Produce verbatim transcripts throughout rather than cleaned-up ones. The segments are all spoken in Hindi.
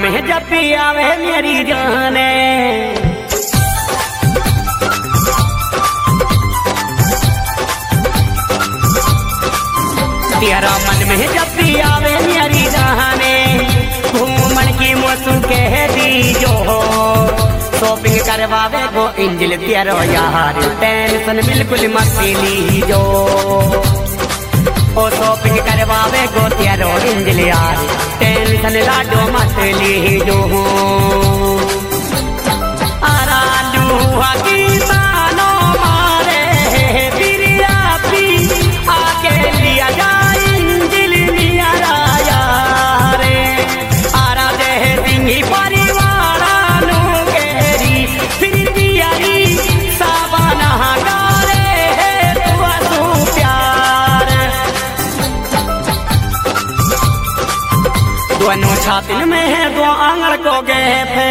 में जब भी आवे मेरी जाने, तेरा मन में जब भी आवे मेरी जाने, घूमन की मौसम कह दी जो शॉपिंग करवावे गो इंजल तेरो यार, टेंशन बिल्कुल मत ली जो, ओ शॉपिंग करवावे गो तेरो इंजल यार, टेंशन लाडो मत ली जो। आरालू की मानो मारे बिरिया पी आके लिया जाए इंजल लिया राया रे, आरा दे सिंही परिवार नु केरी फिर दियारी साबाना गारे तुआ तू प्यार, दोनों छातिन में है दो आंगन को गए थे,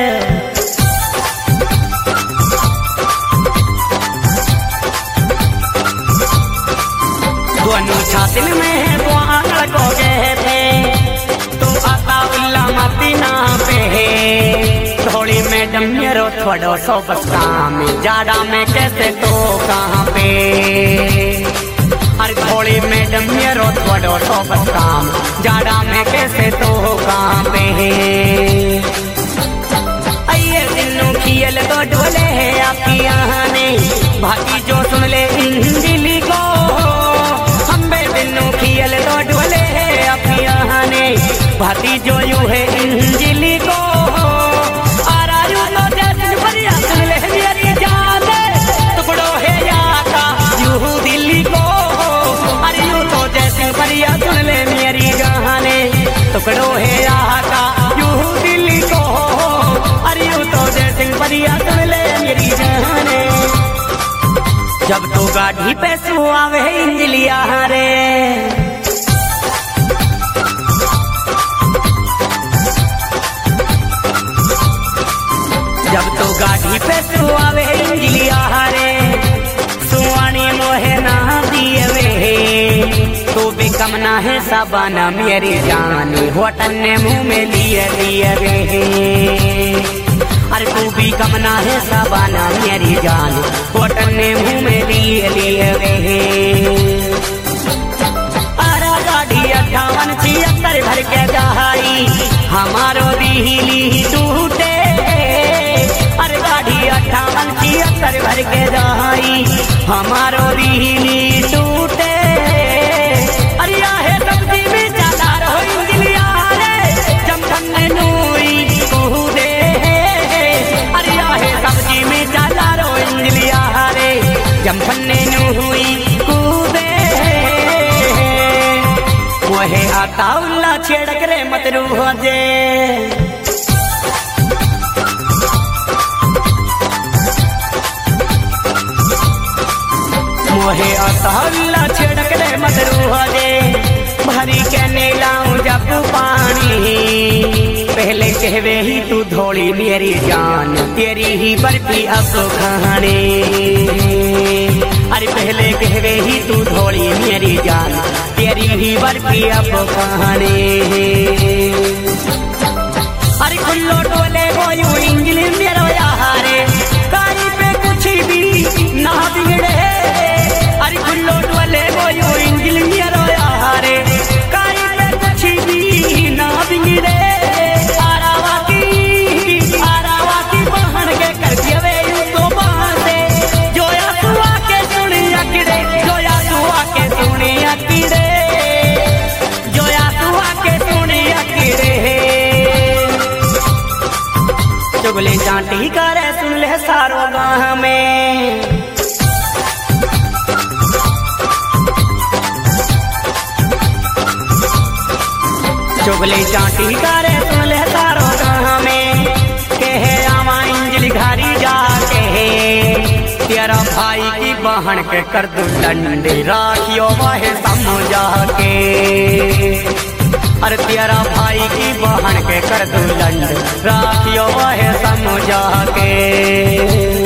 दोनों छातिन में है दो आंगन को गए थे, तू आता उल्ला मती ना पे थोड़ी मैडम मेरो थोड़ो सो बस्ता में जाड़ा में कैसे तो कहाँ पे, अरे थोड़ी मैडम मेरो थोड़ो सो बस्ता में जाड़ा में कैसे तो कहाँ पे, आइए दिनों खियल तो डोले है आपकी यहाँ ने भागी जो सुन ले इंजली को, हम्बे दिनों खियल तो डोले है आपकी यहाँ ने भागी जो यू है इंजली को, आरा यू तो जैसे बढ़िया सुन ले मेरी जान, टुकड़ो है या का यू दिल्ली को, अरे यू तो जैसे बढ़िया सुन ले मेरी जाने, टुकड़ो है या का यू दिल्ली को, अरे यू तो जैसे बढ़िया सुन ले मेरी जाने, जब तो गाड़ी पे सुआवे इंजलिया रे, जब तो गाड़ी पे सुआवे इंजलिया रे, सुआनी मोहे ना दिए वे तो भी कम ना है साबाना मेरी जान, होटल ने मुंह में लिए लिए वे, अरे तू भी कम ना है साबाना मेरी जान, होटल ने मुंह में लिए लिए वे, अरे गाड़ी अट्ठावन छिहत्तर भर के जाई हमारो दिली टूटे, अरे गाड़ी अट्ठावन छिहत्तर भर के जाई हमारो दिली टूटे, अरे आहे सब्जी में चला रहो इंजलिया रे, जमखन नूई कूदे, अरे आहे सब्जी में चला रहो इंजलिया रे, जमखन नूई कूदे, मोहे आता उल्ला छेड़क रे मत रूह जे, मोहे आता उल्ला छेड़क रे मत रूह जे, भरी के नीलाऊं जब पानी पहले कहवे ही तू धोली मेरी जान, तेरी ही बर्फी अब खाने, अरे पहले कहवे ही तू धोली मेरी जान, तेरी ही बर्फी अब खाने, अरे खुल्लो टोले वो यू इंजली मेरो यारे, कारी पे कुछ भी ना बिगड़े, अरे खुल्लो टोले वो यू इंजली मेरो यारे, कारी पे कुछ भी ना बिगड़े, आरावा की आरावा की बहन के कर दिए यू तो बाते, जोया तू आके सुनी अकड़े, जोया तू आके सुनी अकड़े, जोया तू आके सुनी अकड़े, चुगली चांटी करे सुन ले सारो गाँव में, चुगली चांटी करे सुन ले सारो गाँव में, कहे आवा इंजली घारी जाके तेरा भाई की बहन के कर दू डंडी, राखियो वाहे समझा के, अरे तेरा भाई की बहन के कर दू लंड, राखियो वाहे समझा के।